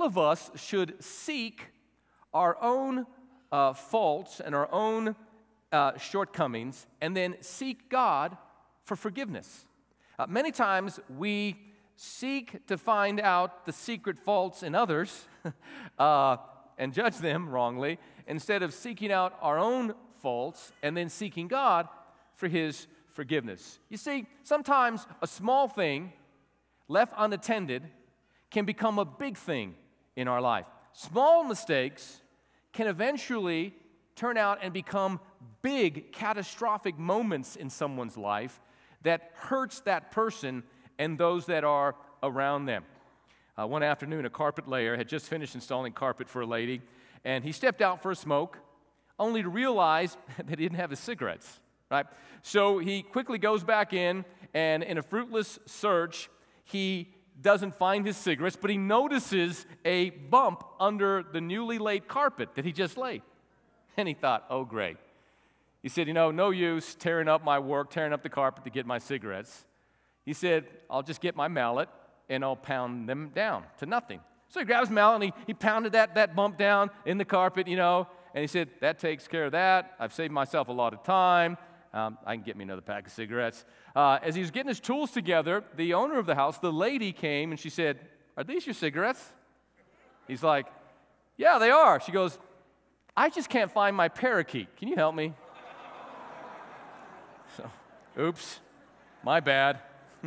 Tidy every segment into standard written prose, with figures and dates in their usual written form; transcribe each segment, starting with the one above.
of us should seek our own faults and our own shortcomings, and then seek God for forgiveness. Many times we seek to find out the secret faults in others and judge them wrongly, instead of seeking out our own faults and then seeking God for His forgiveness. You see, sometimes a small thing left unattended can become a big thing in our life. Small mistakes can eventually turn out and become big, catastrophic moments in someone's life that hurts that person and those that are around them. One afternoon, a carpet layer had just finished installing carpet for a lady, and he stepped out for a smoke, only to realize that he didn't have his cigarettes, right? So he quickly goes back in, and in a fruitless search, he doesn't find his cigarettes, but he notices a bump under the newly laid carpet that he just laid. And he thought, oh, great. He said, no use tearing up my work, tearing up the carpet to get my cigarettes. He said, I'll just get my mallet, and I'll pound them down to nothing. So he grabs his mallet, and he pounded that bump down in the carpet, and he said, that takes care of that. I've saved myself a lot of time. I can get me another pack of cigarettes. As he was getting his tools together, the owner of the house, the lady, came, and she said, are these your cigarettes? He's like, yeah, they are. She goes, I just can't find my parakeet. Can you help me? So, oops, my bad.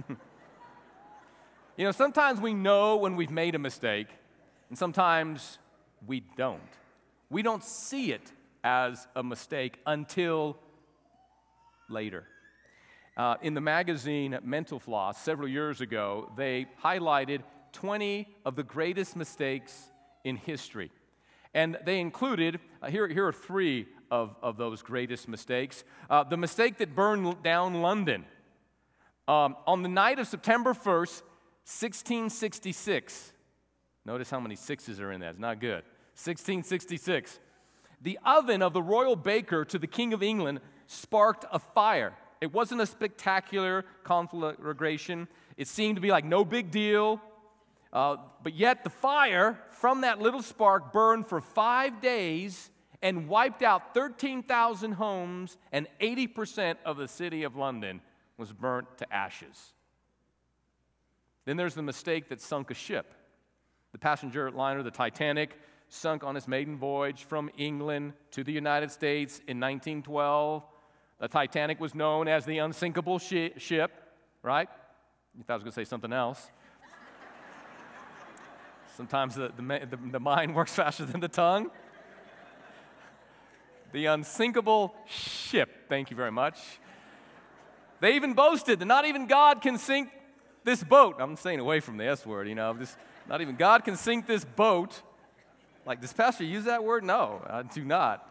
Sometimes we know when we've made a mistake, and sometimes we don't. We don't see it as a mistake until later. In the magazine Mental Floss, several years ago, they highlighted 20 of the greatest mistakes in history. And they included, here are 3 of those greatest mistakes. The mistake that burned down London. On the night of September 1st, 1666. Notice how many sixes are in that. It's not good. 1666. The oven of the royal baker to the King of England sparked a fire. It wasn't a spectacular conflagration. It seemed to be like no big deal. But yet the fire from that little spark burned for 5 days and wiped out 13,000 homes, and 80% of the city of London was burnt to ashes. Then there's the mistake that sunk a ship. The passenger liner, the Titanic, sunk on its maiden voyage from England to the United States in 1912. The Titanic was known as the unsinkable ship, right? You thought I was going to say something else. Sometimes the mind works faster than the tongue. The unsinkable ship. Thank you very much. They even boasted that not even God can sink this boat. I'm staying away from the S word, not even God can sink this boat. Like, does Pastor use that word? No, I do not.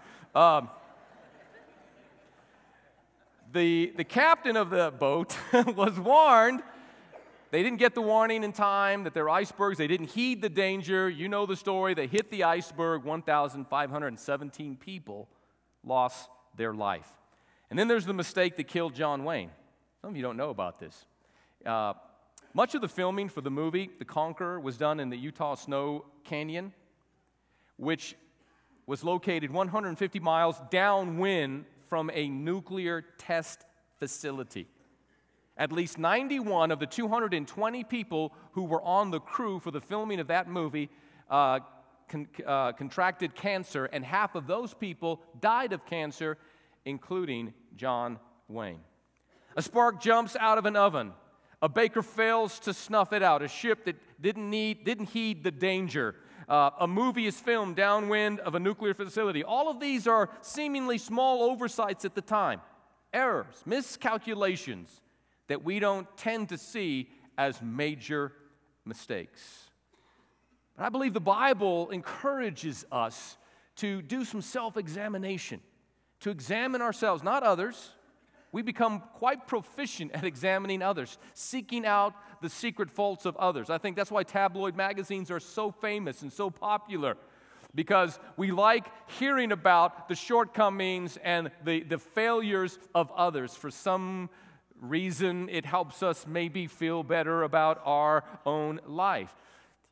The captain of the boat was warned. They didn't get the warning in time that they're icebergs. They didn't heed the danger. You know the story. They hit the iceberg. 1,517 people lost their life. And then there's the mistake that killed John Wayne. Some of you don't know about this. Much of the filming for the movie, The Conqueror, was done in the Utah Snow Canyon, which was located 150 miles downwind from a nuclear test facility. At least 91 of the 220 people who were on the crew for the filming of that movie contracted cancer, and half of those people died of cancer, including John Wayne. A spark jumps out of an oven. A baker fails to snuff it out. A ship that didn't heed the danger. A movie is filmed downwind of a nuclear facility. All of these are seemingly small oversights at the time. Errors, miscalculations that we don't tend to see as major mistakes. But I believe the Bible encourages us to do some self-examination, to examine ourselves, not others. We become quite proficient at examining others, seeking out the secret faults of others. I think that's why tabloid magazines are so famous and so popular, because we like hearing about the shortcomings and the failures of others. For some reason, it helps us maybe feel better about our own life.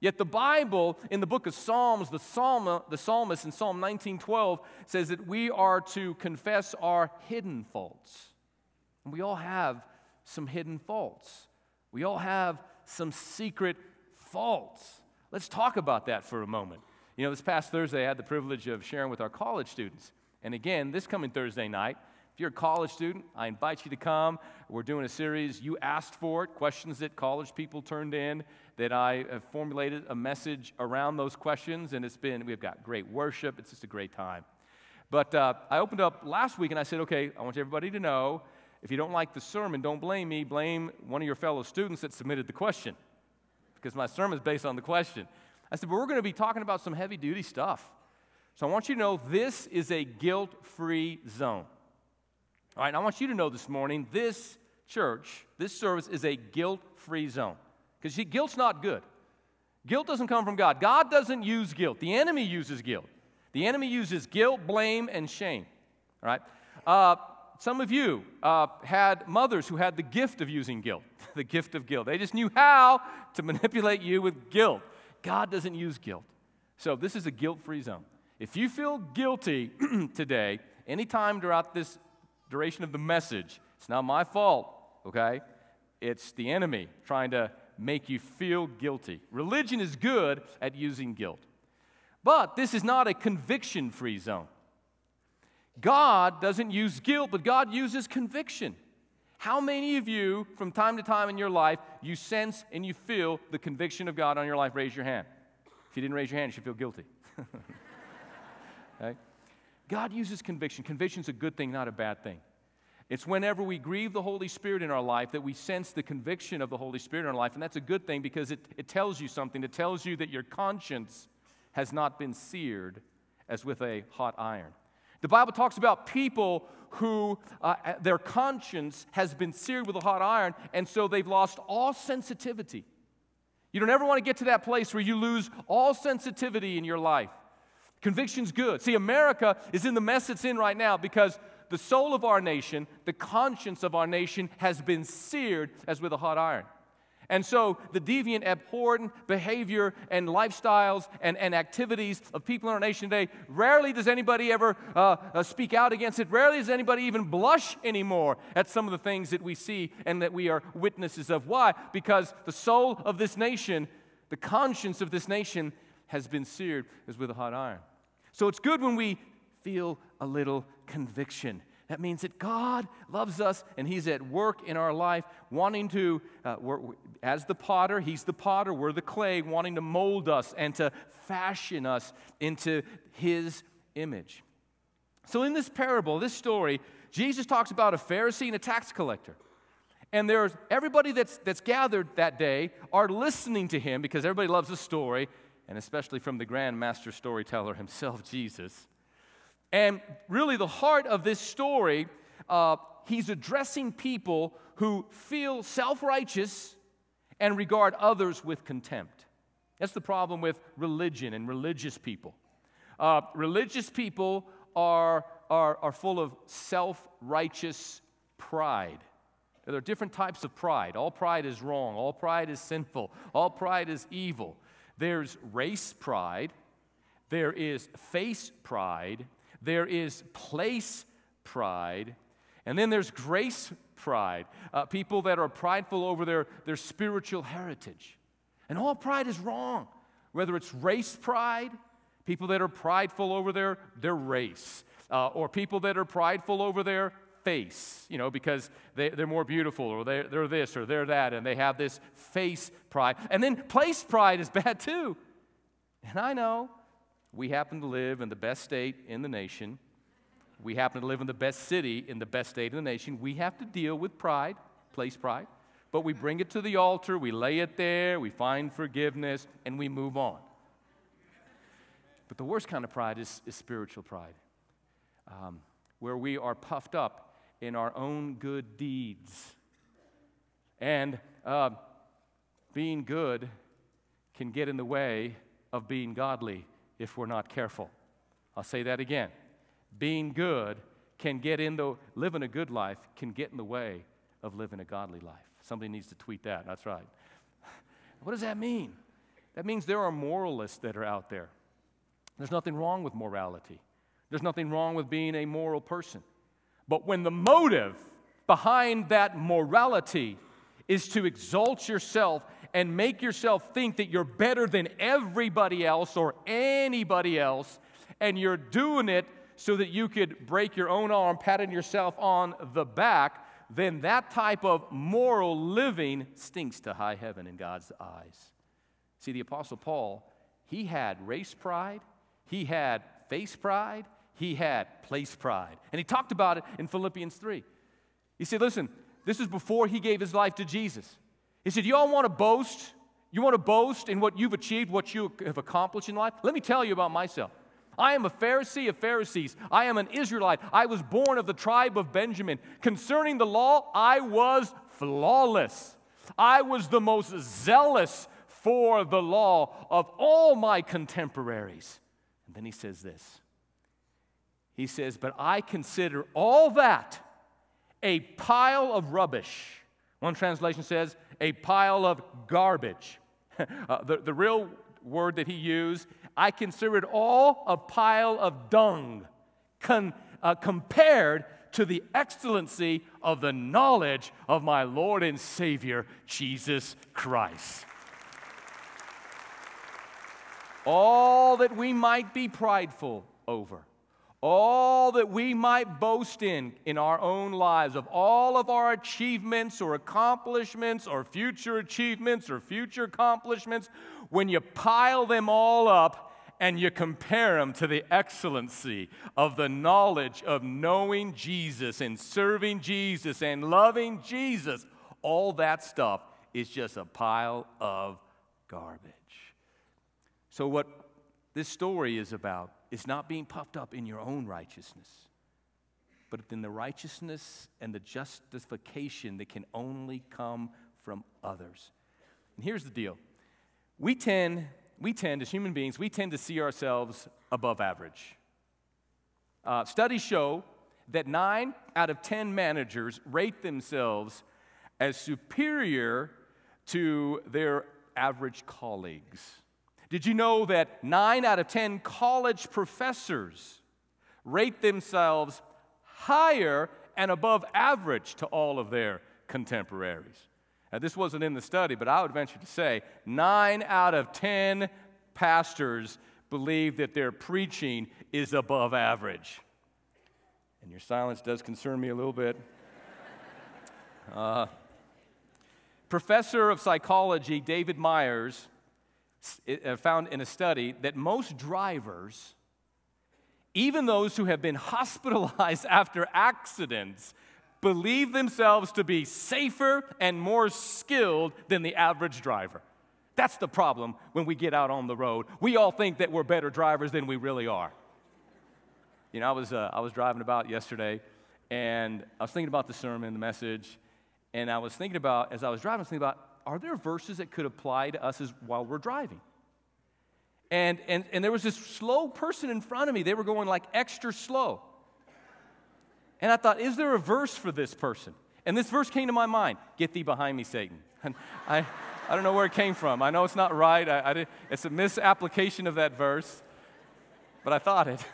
Yet the Bible, in the book of Psalms, the psalmist in Psalm 19:12 says that we are to confess our hidden faults. And we all have some hidden faults. We all have some secret faults. Let's talk about that for a moment. You know, this past Thursday, I had the privilege of sharing with our college students. And again, this coming Thursday night, if you're a college student, I invite you to come. We're doing a series, You Asked For It, questions that college people turned in, that I have formulated a message around those questions, and we've got great worship. It's just a great time. But I opened up last week, and I said, okay, I want everybody to know, if you don't like the sermon, don't blame me, blame one of your fellow students that submitted the question, because my sermon is based on the question. I said, but we're going to be talking about some heavy-duty stuff. So I want you to know this is a guilt-free zone. All right, and I want you to know this morning, this church, this service is a guilt-free zone. Because guilt's not good. Guilt doesn't come from God. God doesn't use guilt. The enemy uses guilt. The enemy uses guilt, blame, and shame. All right? Some of you had mothers who had the gift of using guilt, the gift of guilt. They just knew how to manipulate you with guilt. God doesn't use guilt. So this is a guilt-free zone. If you feel guilty today, anytime throughout this duration of the message, it's not my fault, okay? It's the enemy trying to make you feel guilty. Religion is good at using guilt. But this is not a conviction-free zone. God doesn't use guilt, but God uses conviction. How many of you, from time to time in your life, you sense and you feel the conviction of God on your life? Raise your hand. If you didn't raise your hand, you should feel guilty. Okay? God uses conviction. Conviction's a good thing, not a bad thing. It's whenever we grieve the Holy Spirit in our life that we sense the conviction of the Holy Spirit in our life, and that's a good thing because it tells you something. It tells you that your conscience has not been seared as with a hot iron. The Bible talks about people who their conscience has been seared with a hot iron, and so they've lost all sensitivity. You don't ever want to get to that place where you lose all sensitivity in your life. Conviction's good. See, America is in the mess it's in right now because the soul of our nation, the conscience of our nation has been seared as with a hot iron. And so the deviant, abhorrent behavior and lifestyles and activities of people in our nation today, rarely does anybody ever speak out against it. Rarely does anybody even blush anymore at some of the things that we see and that we are witnesses of. Why? Because the soul of this nation, the conscience of this nation has been seared as with a hot iron. So it's good when we feel a little conviction. That means that God loves us and He's at work in our life, wanting to, as the potter, He's the potter, we're the clay, wanting to mold us and to fashion us into His image. So in this parable, this story, Jesus talks about a Pharisee and a tax collector. And there's everybody that's gathered that day are listening to him because everybody loves the story, and especially from the grand master storyteller himself, Jesus. And really the heart of this story, he's addressing people who feel self-righteous and regard others with contempt. That's the problem with religion and religious people. Religious people are full of self-righteous pride. There are different types of pride. All pride is wrong. All pride is sinful. All pride is evil. There's race pride. There is face pride. There is place pride. And then there's grace pride. People that are prideful over their spiritual heritage. And all pride is wrong. Whether it's race pride, people that are prideful over their race, or people that are prideful over their face, because they're more beautiful, or they're this, or they're that, and they have this face pride. And then place pride is bad too. And I know we happen to live in the best state in the nation. We happen to live in the best city in the best state in the nation. We have to deal with pride, place pride, but we bring it to the altar, we lay it there, we find forgiveness, and we move on. But the worst kind of pride is spiritual pride, where we are puffed up in our own good deeds. And being good can get in the way of being godly if we're not careful. I'll say that again. Being good living a good life can get in the way of living a godly life. Somebody needs to tweet that, that's right. What does that mean? That means there are moralists that are out there. There's nothing wrong with morality. There's nothing wrong with being a moral person. But when the motive behind that morality is to exalt yourself and make yourself think that you're better than everybody else or anybody else, and you're doing it so that you could break your own arm, patting yourself on the back, then that type of moral living stinks to high heaven in God's eyes. See, the Apostle Paul, he had race pride, he had face pride, he had place pride. And he talked about it in Philippians 3. He said, listen, this is before he gave his life to Jesus. He said, you all want to boast? You want to boast in what you've achieved, what you have accomplished in life? Let me tell you about myself. I am a Pharisee of Pharisees. I am an Israelite. I was born of the tribe of Benjamin. Concerning the law, I was flawless. I was the most zealous for the law of all my contemporaries. And then he says this. He says, but I consider all that a pile of rubbish. One translation says, a pile of garbage. The real word that he used, I consider it all a pile of dung compared to the excellency of the knowledge of my Lord and Savior, Jesus Christ. All that we might be prideful over, all that we might boast in our own lives, of all of our achievements or accomplishments or future achievements or future accomplishments, when you pile them all up and you compare them to the excellency of the knowledge of knowing Jesus and serving Jesus and loving Jesus, all that stuff is just a pile of garbage. So what this story is about is not being puffed up in your own righteousness, but in the righteousness and the justification that can only come from others. And here's the deal. We tend, as human beings, we tend to see ourselves above average. Studies show that 9 out of 10 managers rate themselves as superior to their average colleagues. Did you know that 9 out of 10 college professors rate themselves higher and above average to all of their contemporaries? Now, this wasn't in the study, but I would venture to say 9 out of 10 pastors believe that their preaching is above average. And your silence does concern me a little bit. Professor of psychology David Myers found in a study that most drivers, even those who have been hospitalized after accidents, believe themselves to be safer and more skilled than the average driver. That's the problem when we get out on the road. We all think that we're better drivers than we really are. You know, I was driving about yesterday, and I was thinking about the sermon, the message, and I was thinking about, as I was driving, I was thinking about, are there verses that could apply to us while we're driving? And there was this slow person in front of me. They were going like extra slow. And I thought, is there a verse for this person? And this verse came to my mind, get thee behind me, Satan. And I don't know where it came from. I know it's not right. It's a misapplication of that verse, but I thought it.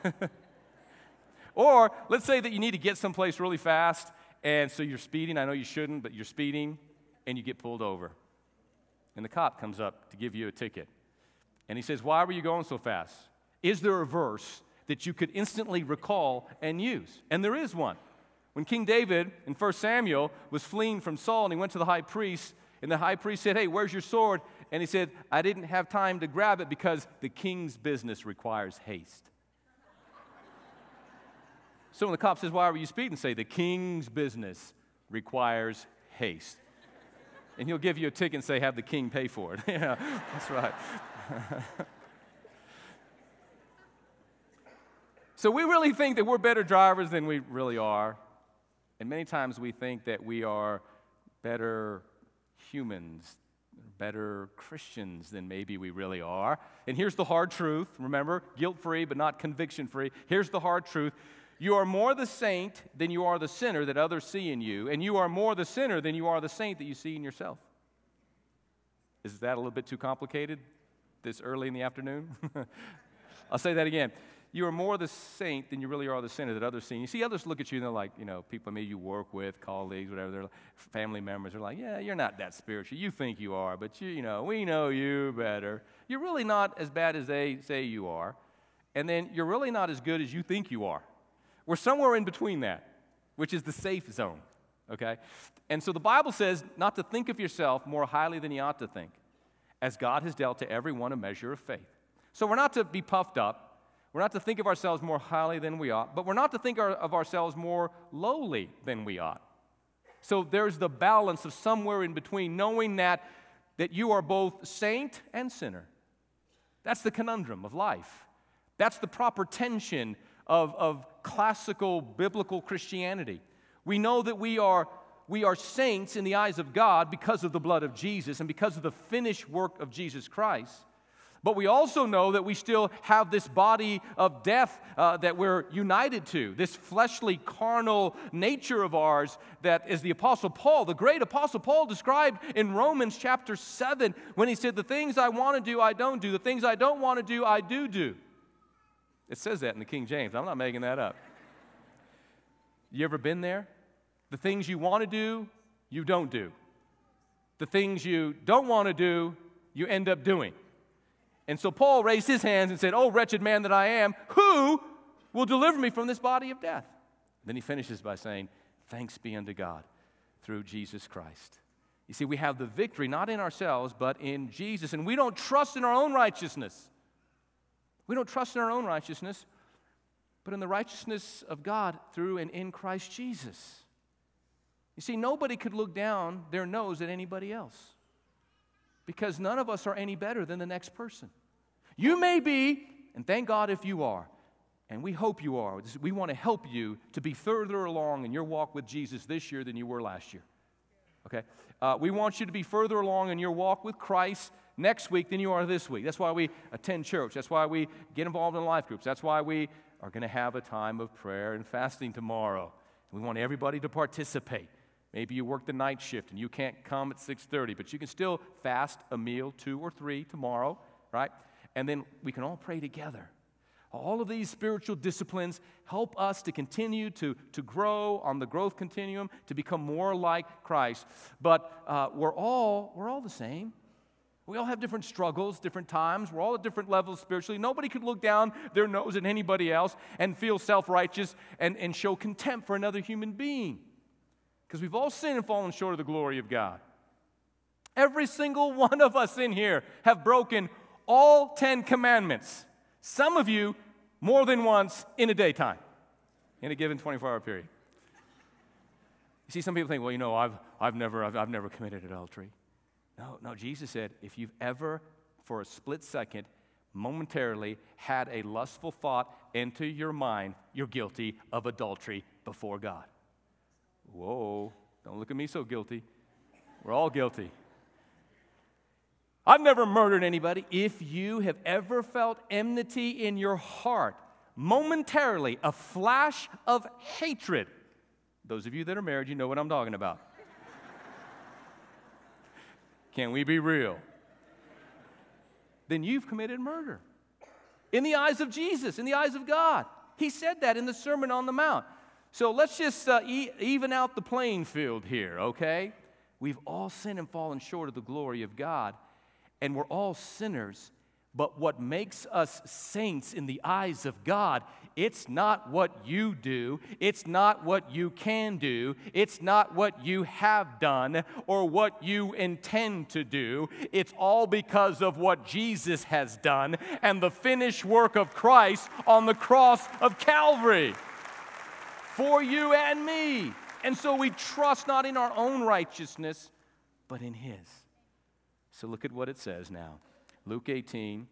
Or let's say that you need to get someplace really fast, and so you're speeding. I know you shouldn't, but you're speeding, and you get pulled over. And the cop comes up to give you a ticket. And he says, why were you going so fast? Is there a verse that you could instantly recall and use? And there is one. When King David in 1 Samuel was fleeing from Saul, and he went to the high priest, and the high priest said, hey, where's your sword? And he said, I didn't have time to grab it because the king's business requires haste. So when the cop says, why were you speeding? Say, the king's business requires haste. And he'll give you a ticket and say, have the king pay for it. Yeah, that's right. So we really think that we're better drivers than we really are. And many times we think that we are better humans, better Christians than maybe we really are. And here's the hard truth. Remember, guilt-free but not conviction-free. Here's the hard truth. You are more the saint than you are the sinner that others see in you, and you are more the sinner than you are the saint that you see in yourself. Is that a little bit too complicated? this early in the afternoon? I'll say that again. You are more the saint than you really are the sinner that others see. You see others look at you and they're like, people maybe you work with, colleagues, whatever, they're like, family members are like, yeah, you're not that spiritual. You think you are, but we know you better. You're really not as bad as they say you are. And then you're really not as good as you think you are. We're somewhere in between that, which is the safe zone, okay? And so the Bible says not to think of yourself more highly than you ought to think, as God has dealt to everyone a measure of faith. So we're not to be puffed up. We're not to think of ourselves more highly than we ought, but we're not to think of ourselves more lowly than we ought. So there's the balance of somewhere in between, knowing that you are both saint and sinner. That's the conundrum of life. That's the proper tension of classical biblical Christianity. We know that we are saints in the eyes of God because of the blood of Jesus and because of the finished work of Jesus Christ. But we also know that we still have this body of death that we're united to, this fleshly, carnal nature of ours that is the Apostle Paul, the great Apostle Paul described in Romans chapter 7 when he said, the things I want to do, I don't do. The things I don't want to do, I do. It says that in the King James. I'm not making that up. You ever been there? The things you want to do, you don't do. The things you don't want to do, you end up doing. And so Paul raised his hands and said, "Oh, wretched man that I am, who will deliver me from this body of death?" Then he finishes by saying, "Thanks be unto God through Jesus Christ." You see, we have the victory not in ourselves, but in Jesus. And we don't trust in our own righteousness. We don't trust in our own righteousness, but in the righteousness of God through and in Christ Jesus. You see, nobody could look down their nose at anybody else because none of us are any better than the next person. You may be, and thank God if you are, and we hope you are. We want to help you to be further along in your walk with Jesus this year than you were last year. Okay? We want you to be further along in your walk with Christ next week than you are this week. That's why we attend church. That's why we get involved in life groups. That's why we are going to have a time of prayer and fasting tomorrow. We want everybody to participate. Maybe you work the night shift and you can't come at 6:30, but you can still fast a meal, 2 or 3 tomorrow, right? And then we can all pray together. All of these spiritual disciplines help us to continue to grow on the growth continuum, to become more like Christ. But we're all the same. We all have different struggles, different times. We're all at different levels spiritually. Nobody could look down their nose at anybody else and feel self-righteous and show contempt for another human being. Because we've all sinned and fallen short of the glory of God. Every single one of us in here have broken all 10 commandments. Some of you more than once in a daytime, in a given 24-hour period. You see, some people think, well, I've never committed adultery. No, Jesus said, if you've ever, for a split second, momentarily had a lustful thought enter your mind, you're guilty of adultery before God. Whoa, don't look at me so guilty. We're all guilty. I've never murdered anybody. If you have ever felt enmity in your heart, momentarily, a flash of hatred, those of you that are married, you know what I'm talking about. Can we be real? Then you've committed murder. In the eyes of Jesus, in the eyes of God. He said that in the Sermon on the Mount. So let's just even out the playing field here, okay? We've all sinned and fallen short of the glory of God, and we're all sinners. But what makes us saints in the eyes of God, it's not what you do, it's not what you can do, it's not what you have done or what you intend to do. It's all because of what Jesus has done and the finished work of Christ on the cross of Calvary for you and me. And so we trust not in our own righteousness, but in His. So look at what it says now. Luke 18.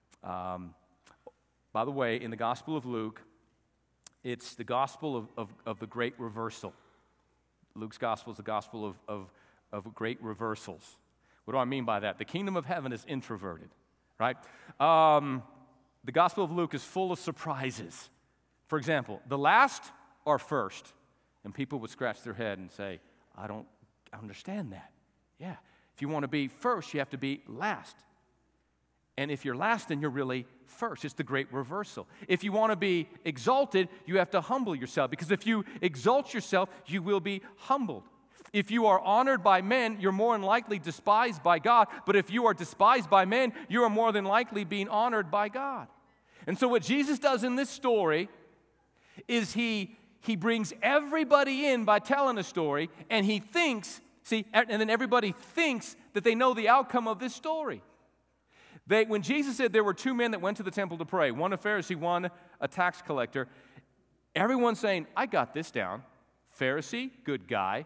By the way, in the Gospel of Luke, it's the gospel of the great reversal. Luke's gospel is the gospel of great reversals. What do I mean by that? The kingdom of heaven is introverted, right? The Gospel of Luke is full of surprises. For example, the last are first, and people would scratch their head and say, I don't understand that. Yeah, if you want to be first, you have to be last. And if you're last, then you're really first. It's the great reversal. If you want to be exalted, you have to humble yourself, because if you exalt yourself, you will be humbled. If you are honored by men, you're more than likely despised by God. But if you are despised by men, you are more than likely being honored by God. And so what Jesus does in this story is he brings everybody in by telling a story, and he thinks, and then everybody thinks that they know the outcome of this story. When Jesus said there were two men that went to the temple to pray, one a Pharisee, one a tax collector, everyone's saying, I got this down. Pharisee, good guy.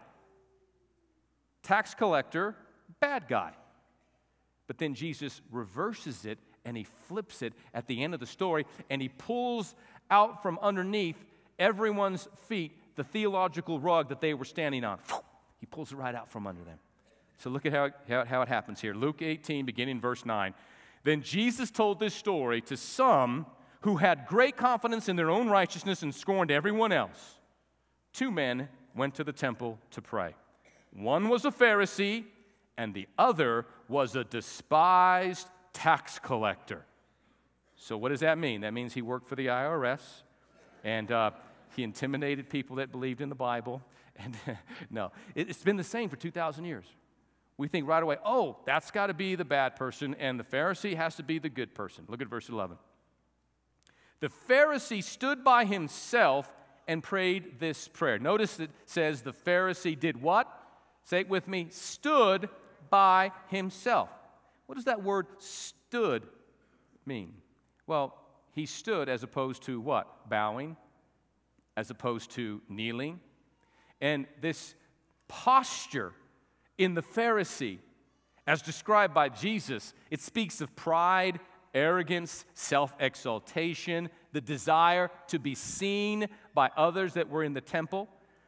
Tax collector, bad guy. But then Jesus reverses it, and he flips it at the end of the story, and he pulls out from underneath everyone's feet the theological rug that they were standing on. He pulls it right out from under them. So look at how it happens here. Luke 18, beginning verse 9. Then Jesus told this story to some who had great confidence in their own righteousness and scorned everyone else. Two men went to the temple to pray. One was a Pharisee, and the other was a despised tax collector. So what does that mean? That means he worked for the IRS, and he intimidated people that believed in the Bible. And no, it's been the same for 2,000 years. We think right away, oh, that's got to be the bad person, and the Pharisee has to be the good person. Look at verse 11. The Pharisee stood by himself and prayed this prayer. Notice it says the Pharisee did what? Say it with me. Stood by himself. What does that word stood mean? Well, he stood as opposed to what? Bowing, as opposed to kneeling. And this posture in the Pharisee, as described by Jesus, it speaks of pride, arrogance, self-exaltation, the desire to be seen by others that were in the temple,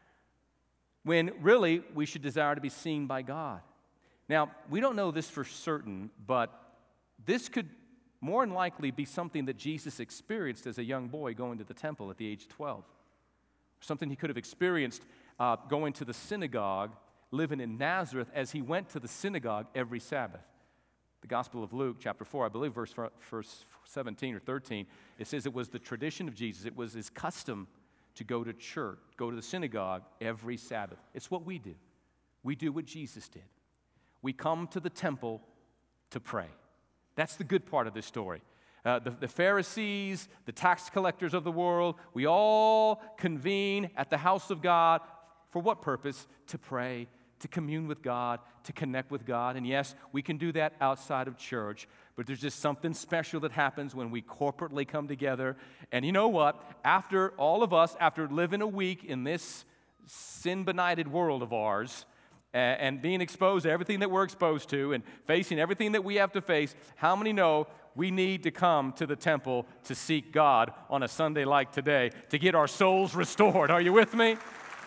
when really we should desire to be seen by God. Now, we don't know this for certain, but this could more than likely be something that Jesus experienced as a young boy going to the temple at the age of 12. Something he could have experienced going to the synagogue, living in Nazareth, as he went to the synagogue every Sabbath. The Gospel of Luke, chapter 4, I believe verse 17 or 13, it says it was the tradition of Jesus. It was his custom to go to church, go to the synagogue every Sabbath. It's what we do. We do what Jesus did. We come to the temple to pray. That's the good part of this story. The Pharisees, the tax collectors of the world, we all convene at the house of God. For what purpose? To pray, to commune with God, to connect with God. And yes, we can do that outside of church, but there's just something special that happens when we corporately come together. And you know what? After all of us, after living a week in this sin-benighted world of ours, and being exposed to everything that we're exposed to and facing everything that we have to face, how many know we need to come to the temple to seek God on a Sunday like today to get our souls restored? Are you with me?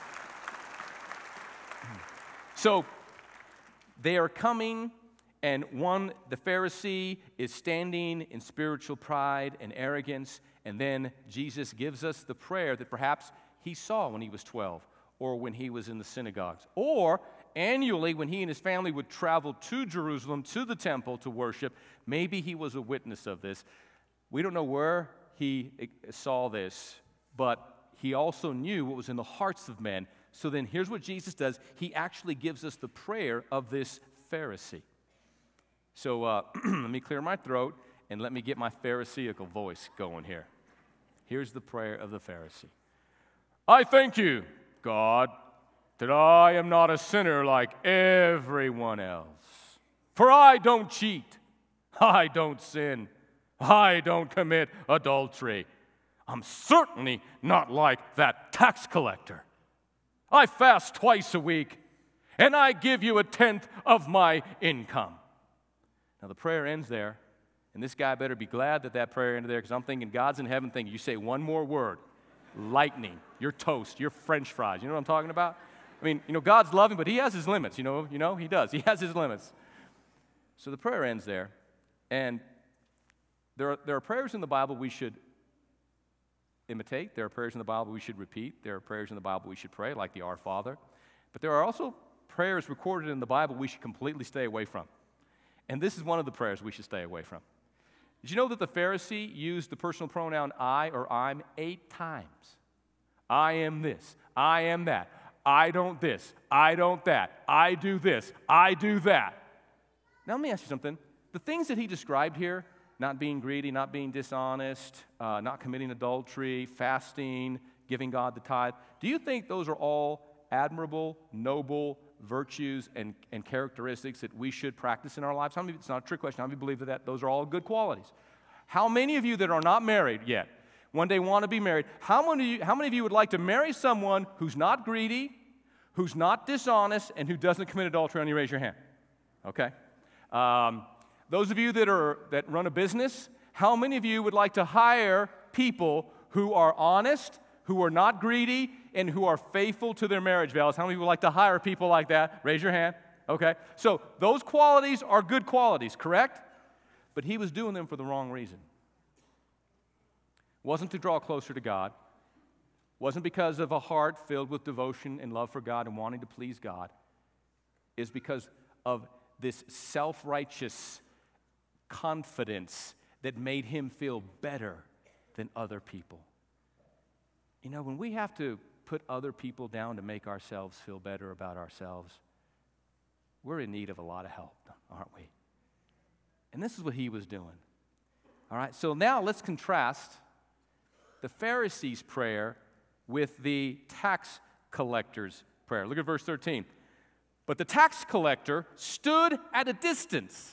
So they are coming, and the Pharisee is standing in spiritual pride and arrogance, and then Jesus gives us the prayer that perhaps he saw when he was 12 or when he was in the synagogues, or annually, when he and his family would travel to Jerusalem, to the temple to worship. Maybe he was a witness of this. We don't know where he saw this, but he also knew what was in the hearts of men. So then here's what Jesus does. He actually gives us the prayer of this Pharisee. So let me clear my throat and let me get my Pharisaical voice going here. Here's the prayer of the Pharisee. I thank you, God, that I am not a sinner like everyone else. For I don't cheat, I don't sin, I don't commit adultery. I'm certainly not like that tax collector. I fast twice a week, and I give you 1/10 of my income. Now the prayer ends there, and this guy better be glad that prayer ended there, because I'm thinking God's in heaven thinking, you say one more word, lightning, your toast, your French fries. You know what I'm talking about? I mean, God's loving, but he has his limits, he does. He has his limits. So the prayer ends there, and there are prayers in the Bible we should imitate. There are prayers in the Bible we should repeat. There are prayers in the Bible we should pray, like the Our Father. But there are also prayers recorded in the Bible we should completely stay away from. And this is one of the prayers we should stay away from. Did you know that the Pharisee used the personal pronoun I or I'm 8 times? I am this. I am that. I don't this. I don't that. I do this. I do that. Now let me ask you something. The things that he described here, not being greedy, not being dishonest, not committing adultery, fasting, giving God the tithe, do you think those are all admirable, noble virtues and characteristics that we should practice in our lives? How many, it's not a trick question. How many believe that those are all good qualities? How many of you that are not married yet, one day want to be married, how many of you would like to marry someone who's not greedy, who's not dishonest, and who doesn't commit adultery? On you, raise your hand. Okay. Those of you that run a business, how many of you would like to hire people who are honest, who are not greedy, and who are faithful to their marriage vows? How many of you would like to hire people like that? Raise your hand. Okay. So those qualities are good qualities, correct? But he was doing them for the wrong reason. Wasn't to draw closer to God. Wasn't because of a heart filled with devotion and love for God and wanting to please God. It's because of this self-righteous confidence that made him feel better than other people. You know, when we have to put other people down to make ourselves feel better about ourselves, we're in need of a lot of help, aren't we? And this is what he was doing. All right, so now let's contrast the Pharisees' prayer with the tax collector's prayer. Look at verse 13. But the tax collector stood at a distance.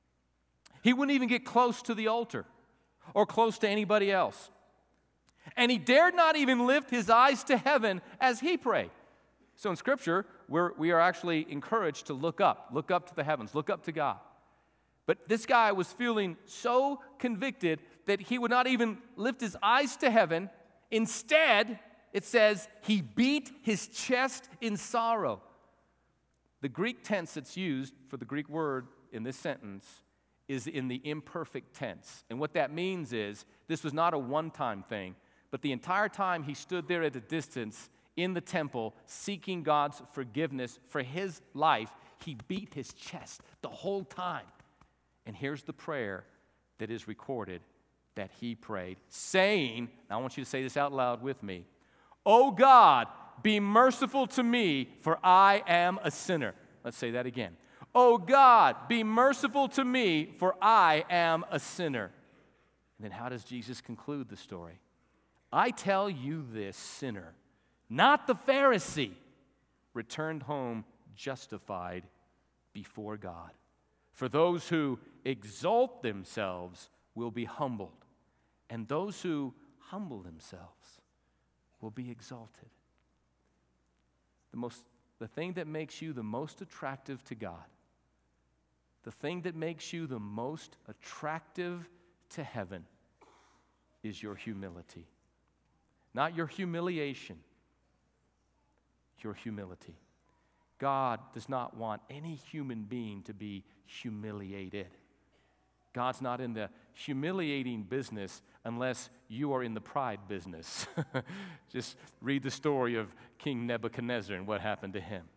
He wouldn't even get close to the altar or close to anybody else. And he dared not even lift his eyes to heaven as he prayed. So in Scripture, we are actually encouraged to look up to the heavens, look up to God. But this guy was feeling so convicted that he would not even lift his eyes to heaven. Instead, it says he beat his chest in sorrow. The Greek tense that's used for the Greek word in this sentence is in the imperfect tense. And what that means is this was not a one-time thing, but the entire time he stood there at a distance in the temple seeking God's forgiveness for his life, he beat his chest the whole time. And here's the prayer that is recorded that he prayed, saying, now I want you to say this out loud with me, "O God, be merciful to me, for I am a sinner." Let's say that again. "O God, be merciful to me, for I am a sinner." And then how does Jesus conclude the story? "I tell you this sinner, not the Pharisee, returned home justified before God. For those who exalt themselves will be humbled, and those who humble themselves will be exalted." The thing that makes you the most attractive to God, the thing that makes you the most attractive to heaven is your humility. Not your humiliation, your humility. God does not want any human being to be humiliated. God's not in the humiliating business unless you are in the pride business. Just read the story of King Nebuchadnezzar and what happened to him.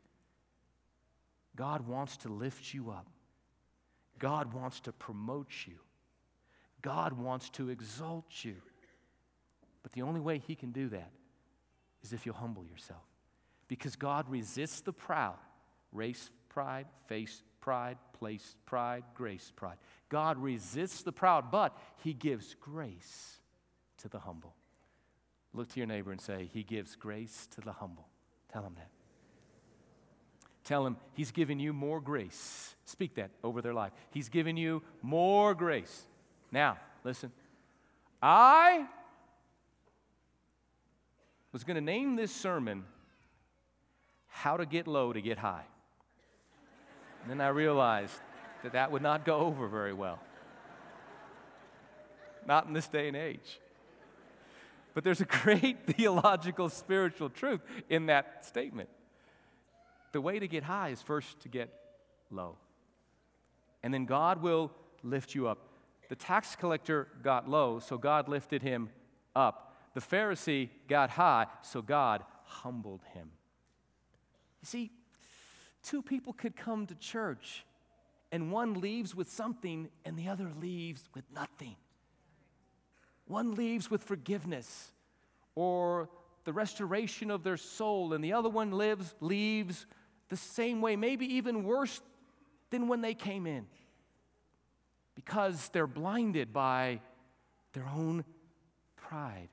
God wants to lift you up. God wants to promote you. God wants to exalt you. But the only way he can do that is if you'll humble yourself. Because God resists the proud. Race pride, face pride, place pride, grace pride. God resists the proud, but he gives grace to the humble. Look to your neighbor and say, he gives grace to the humble. Tell him that. Tell him he's giving you more grace. Speak that over their life. He's giving you more grace. Now, listen. I was going to name this sermon, How to Get Low to Get High. And then I realized that would not go over very well. Not in this day and age. But there's a great theological, spiritual truth in that statement. The way to get high is first to get low. And then God will lift you up. The tax collector got low, so God lifted him up. The Pharisee got high, so God humbled him. You see, two people could come to church and one leaves with something and the other leaves with nothing. One leaves with forgiveness or the restoration of their soul, and the other one leaves the same way, maybe even worse than when they came in, because they're blinded by their own pride.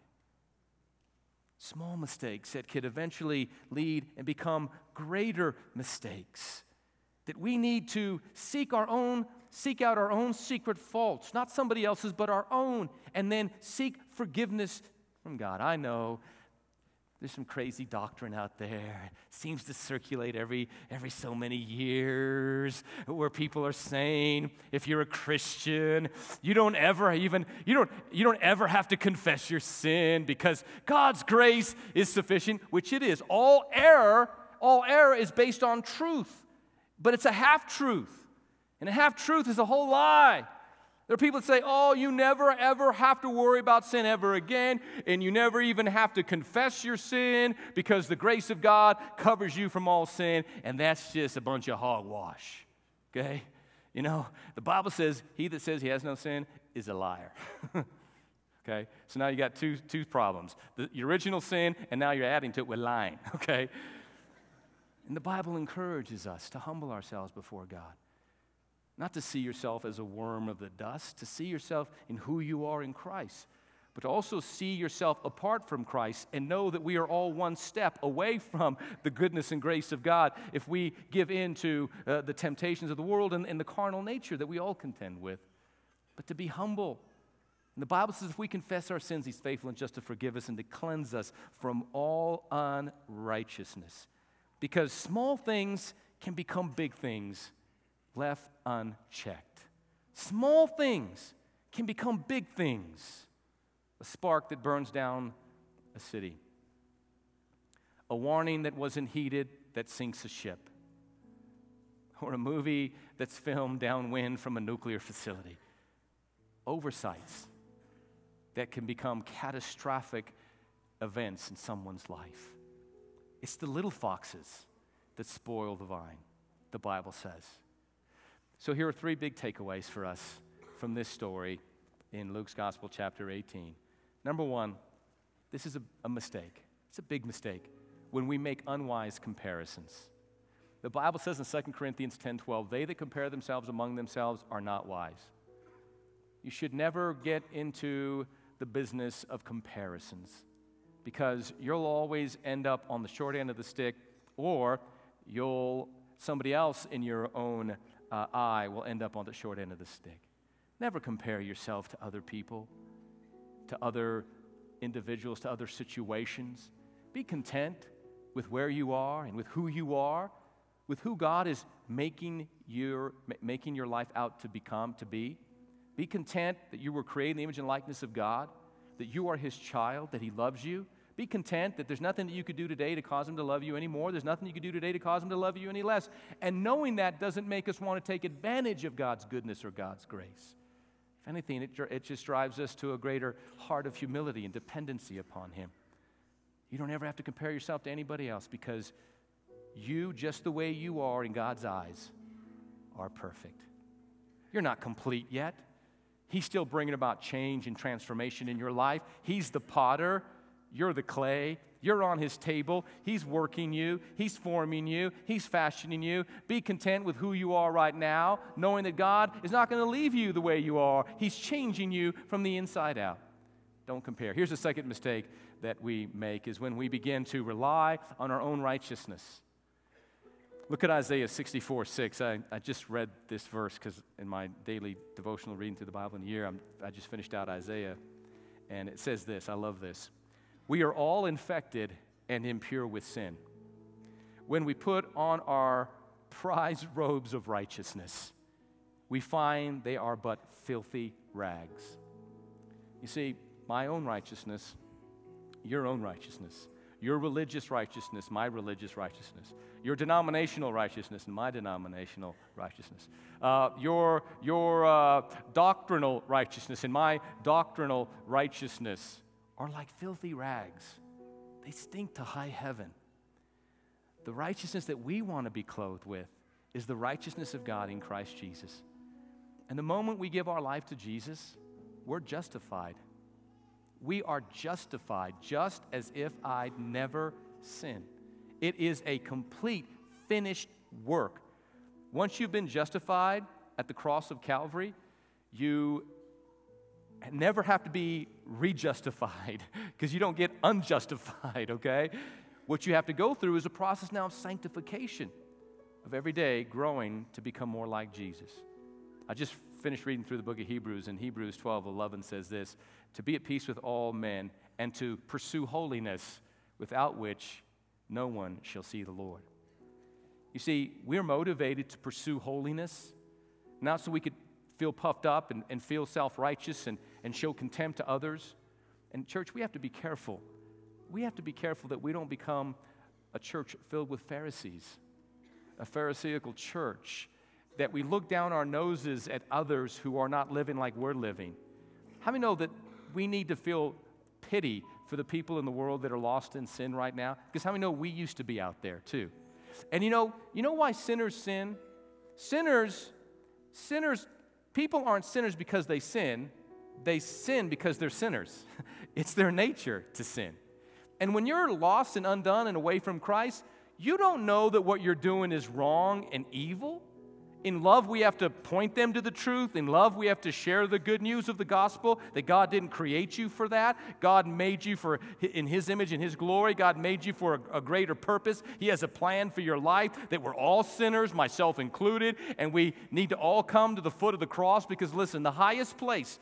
Small mistakes that could eventually lead and become greater mistakes. That we need to seek out our own secret faults, not somebody else's, but our own, and then seek forgiveness from God. I know there's some crazy doctrine out there. It seems to circulate every so many years, where people are saying, if you're a Christian, you don't ever have to confess your sin because God's grace is sufficient, which it is. All error is based on truth. But it's a half-truth, and a half-truth is a whole lie. There are people that say, oh, you never, ever have to worry about sin ever again, and you never even have to confess your sin because the grace of God covers you from all sin, and that's just a bunch of hogwash, okay? You know, the Bible says, he that says he has no sin is a liar, okay? So now you got two problems, the original sin, and now you're adding to it with lying, okay? And the Bible encourages us to humble ourselves before God. Not to see yourself as a worm of the dust, to see yourself in who you are in Christ, but to also see yourself apart from Christ and know that we are all one step away from the goodness and grace of God if we give in to the temptations of the world and the carnal nature that we all contend with. But to be humble. And the Bible says if we confess our sins, He's faithful and just to forgive us and to cleanse us from all unrighteousness. Because small things can become big things left unchecked. Small things can become big things. A spark that burns down a city. A warning that wasn't heeded that sinks a ship. Or a movie that's filmed downwind from a nuclear facility. Oversights that can become catastrophic events in someone's life. It's the little foxes that spoil the vine, the Bible says. So here are three big takeaways for us from this story in Luke's Gospel, chapter 18. Number one, this is a mistake. It's a big mistake when we make unwise comparisons. The Bible says in 2 Corinthians 10:12, they that compare themselves among themselves are not wise. You should never get into the business of comparisons, because you'll always end up on the short end of the stick, or somebody else in your own eye will end up on the short end of the stick. Never compare yourself to other people, to other individuals, to other situations. Be content with where you are and with who you are, with who God is making your life out to be. Be content that you were created in the image and likeness of God, that you are His child, that He loves you. Be content that there's nothing that you could do today to cause Him to love you anymore. There's nothing you could do today to cause Him to love you any less. And knowing that doesn't make us want to take advantage of God's goodness or God's grace. If anything, it just drives us to a greater heart of humility and dependency upon Him. You don't ever have to compare yourself to anybody else, because you, just the way you are in God's eyes, are perfect. You're not complete yet. He's still bringing about change and transformation in your life. He's the potter. You're the clay. You're on His table. He's working you. He's forming you. He's fashioning you. Be content with who you are right now, knowing that God is not going to leave you the way you are. He's changing you from the inside out. Don't compare. Here's the second mistake that we make, is when we begin to rely on our own righteousness. Look at Isaiah 64:6. I just read this verse because in my daily devotional reading through the Bible in a year, I just finished out Isaiah. And it says this, I love this. We are all infected and impure with sin. When we put on our prized robes of righteousness, we find they are but filthy rags. You see, my own righteousness, your own righteousness, your religious righteousness, my religious righteousness, your denominational righteousness and my denominational righteousness, your doctrinal righteousness and my doctrinal righteousness are like filthy rags. They stink to high heaven. The righteousness that we want to be clothed with is the righteousness of God in Christ Jesus. And the moment we give our life to Jesus, we're justified. We are justified just as if I'd never sinned. It is a complete, finished work. Once you've been justified at the cross of Calvary, you never have to be rejustified because you don't get unjustified, okay? What you have to go through is a process now of sanctification, of every day growing to become more like Jesus. I just finished reading through the book of Hebrews, and Hebrews 12:11 says this, to be at peace with all men and to pursue holiness, without which no one shall see the Lord. You see, we're motivated to pursue holiness, not so we could feel puffed up and feel self-righteous and show contempt to others. And church, we have to be careful. We have to be careful that we don't become a church filled with Pharisees, a Pharisaical church, that we look down our noses at others who are not living like we're living. How many know that we need to feel pity for the people in the world that are lost in sin right now? Because how many know we used to be out there too? And you know why sinners sin? Sinners, people aren't sinners because they sin because they're sinners. It's their nature to sin. And when you're lost and undone and away from Christ, you don't know that what you're doing is wrong and evil. In love, we have to point them to the truth. In love, we have to share the good news of the gospel, that God didn't create you for that. God made you in His image and His glory. God made you for a greater purpose. He has a plan for your life, that we're all sinners, myself included, and we need to all come to the foot of the cross because, listen, the highest place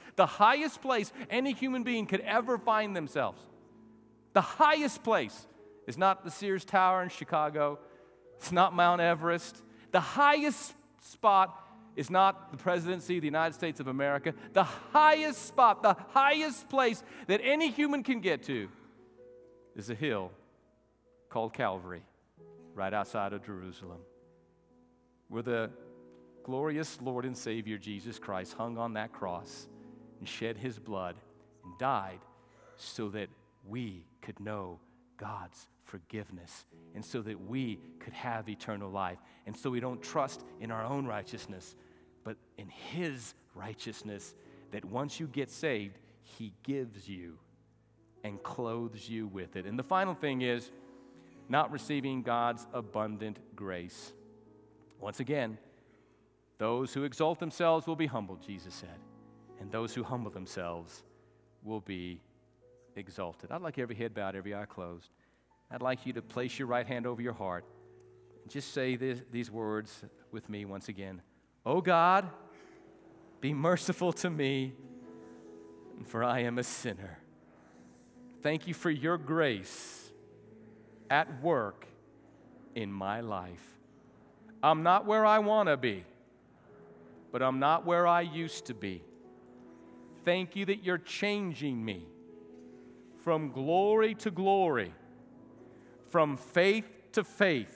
any human being could ever find themselves, the highest place is not the Sears Tower in Chicago. It's not Mount Everest. The highest spot is not the presidency of the United States of America. The highest spot, the highest place that any human can get to is a hill called Calvary, right outside of Jerusalem, where the glorious Lord and Savior Jesus Christ hung on that cross and shed His blood and died so that we could know God's forgiveness, and so that we could have eternal life, and so we don't trust in our own righteousness, but in His righteousness, that once you get saved, He gives you and clothes you with it. And the final thing is not receiving God's abundant grace. Once again, those who exalt themselves will be humbled, Jesus said, and those who humble themselves will be exalted. I'd like every head bowed, every eye closed. I'd like you to place your right hand over your heart and just say these words with me once again. Oh God, be merciful to me, for I am a sinner. Thank you for your grace at work in my life. I'm not where I want to be, but I'm not where I used to be. Thank you that you're changing me from glory to glory, from faith to faith,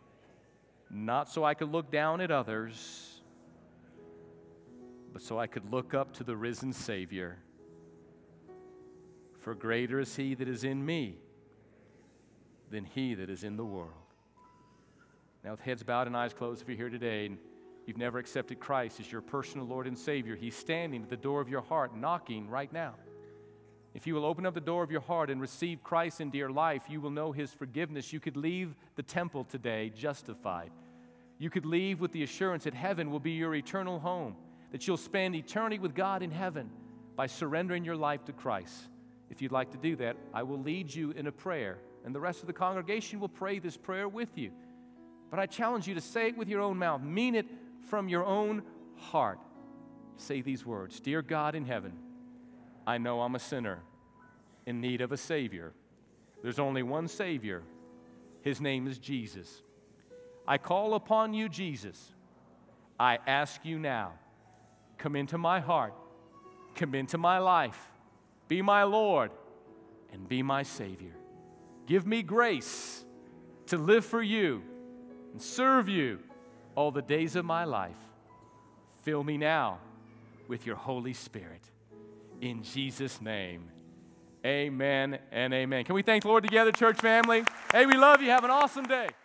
not so I could look down at others, but so I could look up to the risen Savior. For greater is He that is in me than he that is in the world. Now, with heads bowed and eyes closed, if you're here today and you've never accepted Christ as your personal Lord and Savior, He's standing at the door of your heart, knocking right now. If you will open up the door of your heart and receive Christ into your life, you will know His forgiveness. You could leave the temple today justified. You could leave with the assurance that heaven will be your eternal home, that you'll spend eternity with God in heaven by surrendering your life to Christ. If you'd like to do that, I will lead you in a prayer, and the rest of the congregation will pray this prayer with you. But I challenge you to say it with your own mouth. Mean it from your own heart. Say these words. Dear God in heaven, I know I'm a sinner in need of a Savior. There's only one Savior. His name is Jesus. I call upon you, Jesus. I ask you now, come into my heart, come into my life, be my Lord, and be my Savior. Give me grace to live for you and serve you all the days of my life. Fill me now with your Holy Spirit. In Jesus' name, amen and amen. Can we thank the Lord together, church family? Hey, we love you. Have an awesome day.